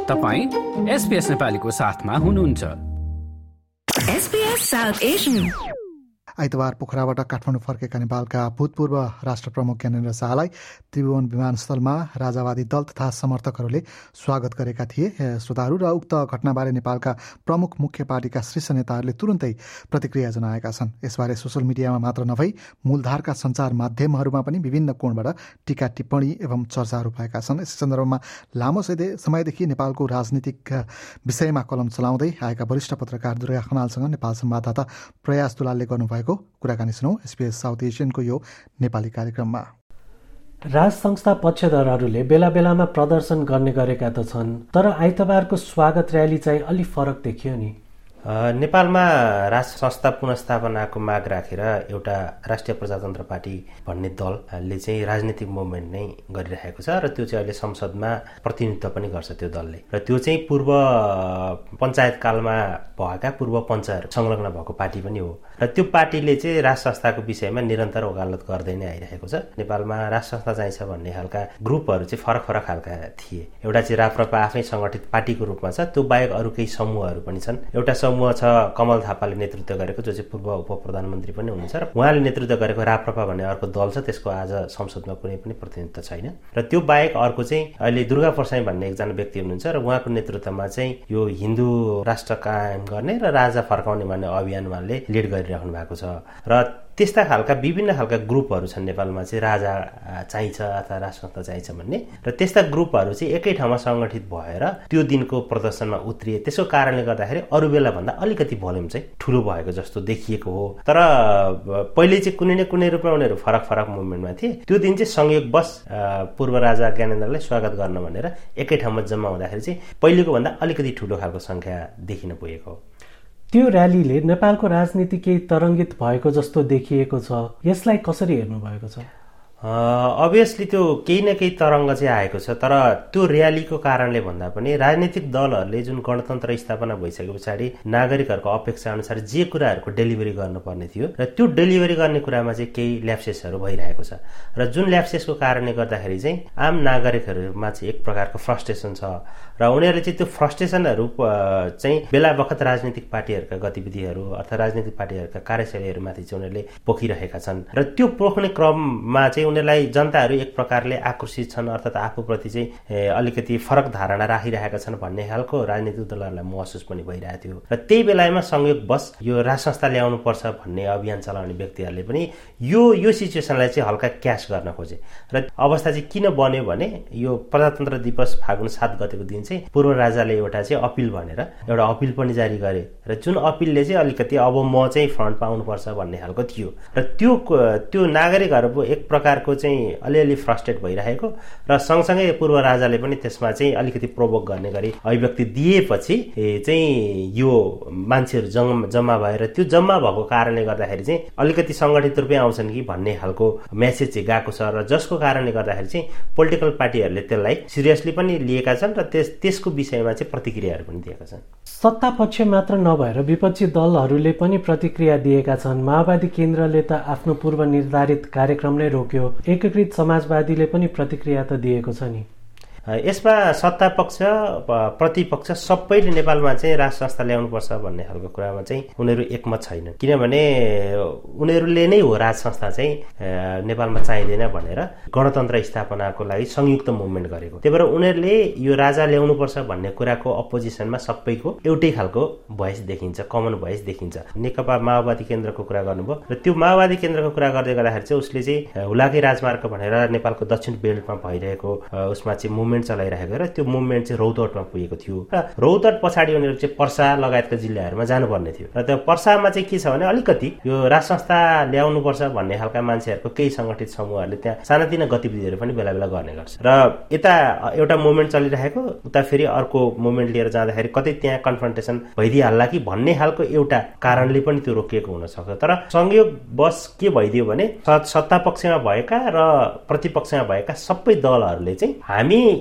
तपाईं SBS नेपालीको साथमा हुनुहुन्छ। SBS South Asian आइतबार पोखराबाट काठमाडौँ फर्केका नेपालका भूतपूर्व राष्ट्र प्रमुख ज्ञानेन्द्र शाहलाई त्रिभुवन विमानस्थलमा राजावादी दल तथा समर्थकहरूले स्वागत गरेका थिए। श्रोताहरू र उक्त घटनाबारे नेपालका प्रमुख मुख्य पार्टीका शीर्ष नेताहरूले तुरुन्तै प्रतिक्रिया जनाएका छन्। यसबारे सोसल मिडियामा मात्र नभई मूलधारका सञ्चार माध्यमहरूमा पनि विभिन्न कोणबाट टीका टिप्पणी एवं चर्चाहरू भएका छन्। यस सन्दर्भमा लामो समयदेखि नेपालको राजनीतिक विषयमा कलम चलाउँदै आएका वरिष्ठ पत्रकार दुर्गा खनालसँग नेपाल संवाददाता प्रयास दुलालले गर्नुभएको कुराकानी सुनौ SBS साउथ एसियनको यो नेपाली कार्यक्रममा। राज संस्था पक्षधरहरूले बेला बेलामा प्रदर्शन गर्ने गरेका त छन्, तर आइतबारको स्वागत र्याली चाहिँ अलि फरक देखियो नि। नेपालमा राष्ट्र संस्था पुनर्स्थापनाको माग राखेर एउटा राष्ट्रिय प्रजातन्त्र पार्टी भन्ने दलले चाहिँ राजनीतिक मुभमेन्ट नै गरिरहेको छ र त्यो चाहिँ अहिले संसदमा प्रतिनिधित्व पनि गर्छ त्यो दलले। र त्यो चाहिँ पूर्व पञ्चायत कालमा भएका पूर्व पञ्चहरू संलग्न भएको पार्टी पनि हो। र त्यो पार्टीले चाहिँ राष्ट्र संस्थाको विषयमा निरन्तर वकालत गर्दै नै आइरहेको छ। नेपालमा राष्ट्र संस्था चाहिन्छ भन्ने खालका ग्रुपहरू चाहिँ फरक फरक खालका थिए। एउटा चाहिँ राप्रपा आफै सङ्गठित पार्टीको रूपमा छ, त्यो बाहेक अरू केही समूहहरू पनि छन्। एउटा समूह छ कमल थापाले नेतृत्व गरेको, जो चाहिँ पूर्व उप प्रधानमन्त्री पनि हुनुहुन्छ, र उहाँले नेतृत्व गरेको राप्रपा भन्ने अर्को दल छ, त्यसको आज संसदमा कुनै पनि प्रतिनिधित्व छैन। र त्यो बाहेक अर्को चाहिँ अहिले दुर्गा परसाई भन्ने एकजना व्यक्ति हुनुहुन्छ र उहाँको नेतृत्वमा चाहिँ यो हिन्दू राष्ट्र कायम गर्ने र राजा फर्काउने भन्ने अभियान उहाँले लिड गरिराख्नु भएको छ। र त्यस्ता खालका विभिन्न खालका ग्रुपहरू छन् नेपालमा चाहिँ राजा चाहिन्छ अथवा राष्ट्र संस्था चाहिन्छ भन्ने, र त्यस्ता ग्रुपहरू चाहिँ एकै ठाउँमा सङ्गठित भएर त्यो दिनको प्रदर्शनमा उत्रिए। त्यसको कारणले गर्दाखेरि अरू बेला भन्दा अलिकति भोल्युम चाहिँ ठुलो भएको जस्तो देखिएको हो। तर पहिले चाहिँ कुनै न कुनै रूपमा उनीहरू फरक फरक मुभमेन्टमा थिए। त्यो दिन चाहिँ संयोगवश पूर्व राजा ज्ञानेन्द्रलाई स्वागत गर्न भनेर एकै ठाउँमा जम्मा हुँदाखेरि चाहिँ पहिलेको भन्दा अलिकति ठुलो खालको सङ्ख्या देखिन पुगेको हो। त्यो र्यालीले नेपालको राजनीति केही तरङ्गित भएको जस्तो देखिएको छ, यसलाई कसरी हेर्नु भएको छ? अभियसली त्यो केही न केही तरङ्ग चाहिँ आएको छ, तर त्यो र्यालीको कारणले भन्दा पनि राजनीतिक दलहरूले जुन गणतन्त्र स्थापना भइसके पछाडि नागरिकहरूको अपेक्षा अनुसार जे कुराहरूको डेलिभरी गर्नुपर्ने थियो र त्यो डेलिभरी गर्ने कुरामा चाहिँ केही ल्याप्सेसहरू भइरहेको छ। र जुन ल्याप्सेसको कारणले गर्दाखेरि चाहिँ आम नागरिकहरूमा चाहिँ एक प्रकारको फ्रस्ट्रेसन छ र उनीहरूले चाहिँ त्यो फ्रस्ट्रेसनहरू चाहिँ बेला बखत राजनीतिक पार्टीहरूका गतिविधिहरू अथवा राजनीतिक पार्टीहरूका कार्यशैलीहरूमाथि चाहिँ उनीहरूले पोखिरहेका छन्। र त्यो पोख्ने क्रममा चाहिँ उनीहरूलाई जनताहरू एक प्रकारले आकर्षित छन्, अर्थात् आफूप्रति चाहिँ अलिकति फरक धारणा राखिरहेका छन् भन्ने खालको राजनीतिक दलहरूलाई महसुस पनि भइरहेको थियो। र त्यही बेलामा संयोगवश यो राज संस्था ल्याउनु पर्छ भन्ने अभियान चलाउने व्यक्तिहरूले पनि यो सिचुएसनलाई चाहिँ हल्का क्याच गर्न खोजे। र अवस्था चाहिँ किन बन्यो भने यो प्रजातन्त्र दिवस फागुन 7 गतेको दिन चाहिँ पूर्व राजाले एउटा चाहिँ अपिल भनेर एउटा अपिल पनि जारी गरे, र जुन अपिलले चाहिँ अलिकति अब म चाहिँ फ्रन्टमा आउनुपर्छ भन्ने खालको थियो। र त्यो नागरिकहरू एक प्रकारको चाहिँ अलिअलि फ्रस्ट्रेट भइरहेको र सँगसँगै पूर्व राजाले पनि त्यसमा चाहिँ अलिकति प्रोभोक गर्ने गरी अभिव्यक्ति दिएपछि चाहिँ यो मान्छेहरू जम्मा भएर त्यो जम्मा भएको कारणले गर्दाखेरि चाहिँ अलिकति सङ्गठित रूपमै आउँछन् कि भन्ने खालको मेसेज चाहिँ गएको छ। र जसको कारणले गर्दाखेरि चाहिँ पोलिटिकल पार्टीहरूले त्यसलाई सिरियसली पनि लिएका छन् र त्यसको विषयमा चाहिँ प्रतिक्रियाहरू पनि दिएका छन्। सत्ता पक्ष मात्र नभएर विपक्षी दलहरूले पनि प्रतिक्रिया दिएका छन्। माओवादी केन्द्रले त आफ्नो पूर्व निर्धारित कार्यक्रम नै रोक्यो, एकीकृत समाजवादीले पनि प्रतिक्रिया त दिएको छ नि। यसमा सत्ता पक्ष प्रतिपक्ष सबैले नेपालमा चाहिँ राज संस्था ल्याउनुपर्छ भन्ने खालको कुरामा चाहिँ उनीहरू एकमत छैनन्, किनभने उनीहरूले नै हो राज संस्था चाहिँ नेपालमा चाहिँदैन भनेर गणतन्त्र स्थापनाको लागि संयुक्त मुभमेन्ट गरेको। त्यही भएर उनीहरूले यो राजा ल्याउनुपर्छ भन्ने कुराको अपोजिसनमा सबैको एउटै खालको भोइस देखिन्छ, कमन भोइस देखिन्छ। नेकपा माओवादी केन्द्रको कुरा गर्नुभयो र त्यो माओवादी केन्द्रको कुरा गर्दै गर्दाखेरि चाहिँ उसले चाहिँ हुलाकी राजमार्ग भनेर नेपालको दक्षिण बेल्टमा भइरहेको उसमा चाहिँ मुभमेन्ट चलाइरहेको र त्यो मुभमेन्ट चाहिँ रौतहटमा पुगेको थियो र रौतहट पछाडि उनीहरू चाहिँ पर्सा लगायतका जिल्लाहरूमा जानुपर्ने थियो। र त्यो पर्सामा चाहिँ के छ भने अलिकति यो राज संस्था ल्याउनुपर्छ भन्ने खालका मान्छेहरूको केही सङ्गठित समूहहरूले त्यहाँ सानातिना गतिविधिहरू पनि बेला बेला गर्ने गर्छ। र यता एउटा मुभमेन्ट चलिरहेको, उता फेरि अर्को मुभमेन्ट लिएर जाँदाखेरि कतै त्यहाँ कन्फ्रन्टेसन भइदिइहाल्ला कि भन्ने खालको एउटा कारणले पनि त्यो रोकिएको हुनसक्छ। तर संयोगवश के भइदियो भने सत्ता पक्षमा भएका र प्रतिपक्षमा भएका सबै दलहरूले चाहिँ हामी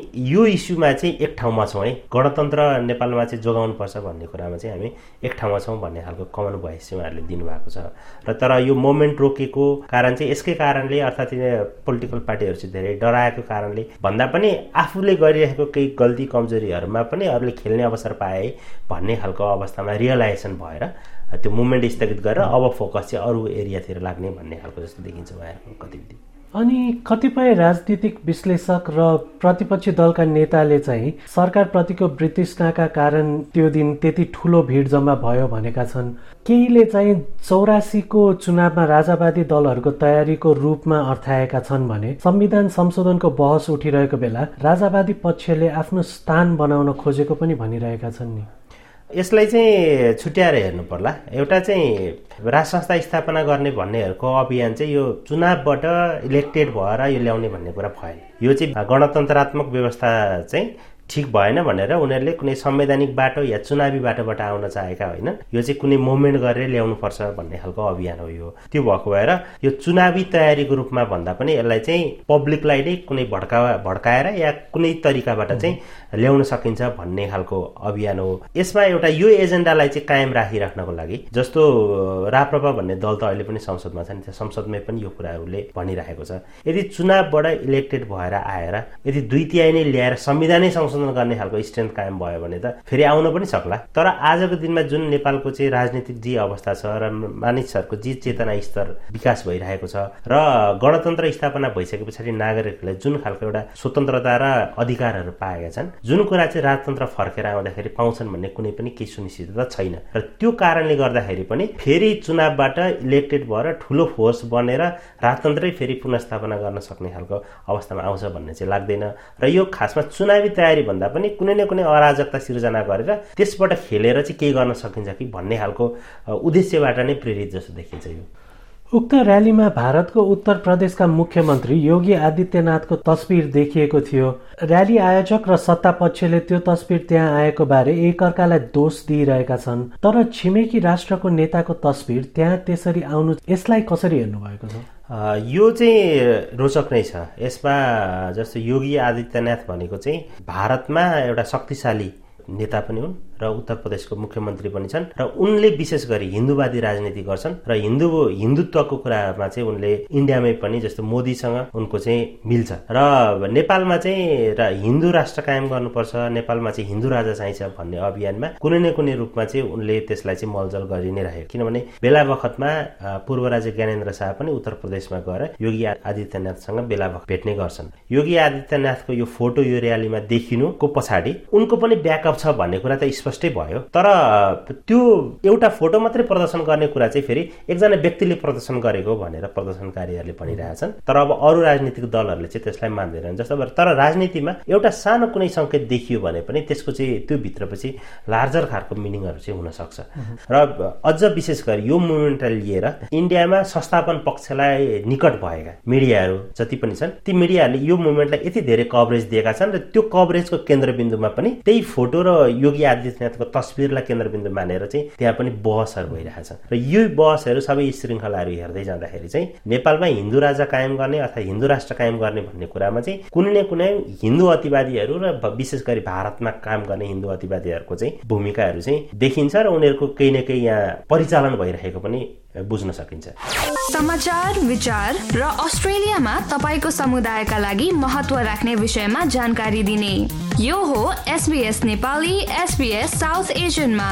यो इस्युमा चाहिँ एक ठाउँमा छौँ है, गणतन्त्र नेपालमा चाहिँ जोगाउनुपर्छ भन्ने कुरामा चाहिँ हामी एक ठाउँमा छौँ भन्ने खालको कमन भोइस चाहिँ उहाँहरूले दिनुभएको छ। र तर यो मोमेन्ट रोकेको कारण चाहिँ यसकै कारणले, अर्थात् पोलिटिकल पार्टीहरू चाहिँ धेरै डराएको कारणले भन्दा पनि आफूले गरिरहेको केही गल्ती कमजोरीहरूमा पनि अरूले खेल्ने अवसर पाए भन्ने खालको अवस्थामा रियलाइजेसन भएर त्यो मुभमेन्ट स्थगित गरेर अब फोकस चाहिँ अरू एरियातिर लाग्ने भन्ने खालको जस्तो देखिन्छ उहाँहरूको गतिविधि। अनि कतिपय राजनीतिक विश्लेषक र प्रतिपक्षी दलका नेताले चाहिँ सरकारप्रतिको वितृष्णाका कारण त्यो दिन त्यति ठुलो भिड जम्मा भयो भनेका छन्। केहीले चाहिँ 84को चुनावमा राजावादी दलहरूको तयारीको रूपमा अर्थाएका छन् भने संविधान संशोधनको बहस उठिरहेको बेला राजावादी पक्षले आफ्नो स्थान बनाउन खोजेको पनि भनिरहेका छन् नि। यसलाई चाहिँ छुट्याएर हेर्नु पर्ला। एउटा चाहिँ राज संस्था स्थापना गर्ने भन्नेहरूको अभियान चाहिँ यो चुनावबाट इलेक्टेड भएर यो ल्याउने भन्ने कुरा भएन। यो चाहिँ गणतन्त्रात्मक व्यवस्था चाहिँ ठिक भएन भनेर उनीहरूले कुनै संवैधानिक बाटो या चुनावी बाटोबाट आउन चाहेका होइन, यो चाहिँ कुनै मुभमेन्ट गरेर ल्याउनुपर्छ भन्ने खालको अभियान हो यो। त्यो भएको भएर यो चुनावी तयारीको रूपमा भन्दा पनि यसलाई चाहिँ पब्लिकलाई नै कुनै भड्काएर या कुनै तरिकाबाट चाहिँ ल्याउन सकिन्छ भन्ने खालको अभियान हो। यसमा एउटा यो एजेन्डालाई चाहिँ कायम राखिराख्नको लागि, जस्तो राप्रपा भन्ने दल त अहिले पनि संसदमा छ नि, त्यो संसदमै पनि यो कुराहरूले भनिरहेको छ, यदि चुनावबाट इलेक्टेड भएर आएर यदि 2/3 नै ल्याएर संविधानै संशोधन गर्ने खालको स्ट्रेन्थ कायम भयो भने त फेरि आउन पनि सक्ला। तर आजको दिनमा जुन नेपालको चाहिँ राजनीतिक जे अवस्था छ र मानिसहरूको जे चेतना स्तर विकास भइरहेको छ र गणतन्त्र स्थापना भइसके पछाडि नागरिकहरूले जुन खालको एउटा स्वतन्त्रता र अधिकारहरू पाएका छन्, जुन कुरा चाहिँ राजतन्त्र फर्केर आउँदाखेरि पाउँछन् भन्ने कुनै पनि केही सुनिश्चितता छैन। र त्यो कारणले गर्दाखेरि पनि फेरि चुनावबाट इलेक्टेड भएर ठुलो फोर्स बनेर राजतन्त्रै फेरि पुनर्स्थापना गर्न सक्ने खालको अवस्थामा आउँछ भन्ने चाहिँ लाग्दैन। र यो खासमा चुनावी तयारी भन्दा पनि कुनै न कुनै अराजकता सिर्जना गरेर त्यसबाट खेलेर चाहिँ केही गर्न सकिन्छ कि भन्ने खालको उद्देश्यबाट नै प्रेरित जस्तो देखिन्छ यो। उक्त र्यालीमा भारतको उत्तर प्रदेशका मुख्यमन्त्री योगी आदित्यनाथको तस्बिर देखिएको थियो। र्याली आयोजक र सत्ता पक्षले त्यो तस्बिर त्यहाँ आएको बारे एकअर्कालाई दोष दिइरहेका छन्। तर छिमेकी राष्ट्रको नेताको तस्बिर त्यहाँ त्यसरी आउनु, यसलाई कसरी हेर्नु भएको छ? यो चाहिँ रोचक नै छ। यसमा जस्तो योगी आदित्यनाथ भनेको चाहिँ भारतमा एउटा शक्तिशाली नेता पनि हुन् र उत्तर प्रदेशको मुख्यमन्त्री पनि छन् र उनले विशेष गरी हिन्दूवादी राजनीति गर्छन् र हिन्दुत्वको कुरामा चाहिँ उनले इन्डियामै पनि जस्तो मोदीसँग उनको चाहिँ मिल्छ र नेपालमा चाहिँ हिन्दू राष्ट्र कायम गर्नुपर्छ, नेपालमा चाहिँ हिन्दू राजा चाहिन्छ भन्ने अभियानमा कुनै न कुनै रूपमा चाहिँ उनले त्यसलाई चाहिँ मलजल गरि नै रहे। किनभने बेला बखतमा पूर्व राजा ज्ञानेन्द्र शाह पनि उत्तर प्रदेशमा गएर योगी आदित्यनाथसँग बेला बखत भेट्ने गर्छन्। योगी आदित्यनाथको यो फोटो यो र्यालीमा देखिनुको पछाडि उनको पनि ब्याकअप छ भन्ने कुरा त स्पष्टै भयो। तर त्यो एउटा फोटो मात्रै प्रदर्शन गर्ने कुरा चाहिँ फेरि एकजना व्यक्तिले प्रदर्शन गरेको भनेर प्रदर्शनकारीहरूले भनिरहेछन्। तर अब अरू राजनीतिक दलहरूले चाहिँ त्यसलाई मान्दैनन्। जस्तो तर राजनीतिमा एउटा सानो कुनै सङ्केत देखियो भने पनि त्यसको चाहिँ त्यो भित्रपछि लार्जर खालको मिनिङहरू चाहिँ हुन सक्छ। र अझ विशेष गरी यो मुभमेन्टलाई लिएर इन्डियामा संस्थापन पक्षलाई निकट भएका मिडियाहरू जति पनि छन्, ती मिडियाहरूले यो मुभमेन्टलाई यति धेरै कभरेज दिएका छन् र त्यो कभरेजको केन्द्रबिन्दुमा पनि त्यही फोटो र योगी आदित्यनाथको तस्बिरलाई केन्द्रबिन्दु मानेर चाहिँ त्यहाँ पनि बहसहरू भइरहेछन्। र यो बहसहरू सबै श्रृङ्खलाहरू हेर्दै जाँदाखेरि चाहिँ नेपालमा हिन्दू राजा कायम गर्ने अथवा हिन्दू राष्ट्र कायम गर्ने भन्ने कुरामा चाहिँ कुनै न कुनै हिन्दू अतिवादीहरू र विशेष गरी भारतमा काम गर्ने हिन्दू अतिवादीहरूको चाहिँ भूमिकाहरू चाहिँ देखिन्छ र उनीहरूको केही न केही यहाँ परिचालन भइरहेको पनि बुझ्न सकिन्छ। समाचार, विचार र अस्ट्रेलियामा तपाईको समुदायका लागि महत्त्व राख्ने विषयमा जानकारी दिने यो हो SBS नेपाली, SBS साउथ एसियनमा।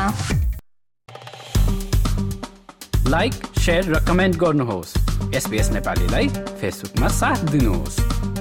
लाइक, शेयर र कमेन्ट गर्नुहोस्। SBS नेपालीलाई फेसबुकमा साथ दिनुहोस्।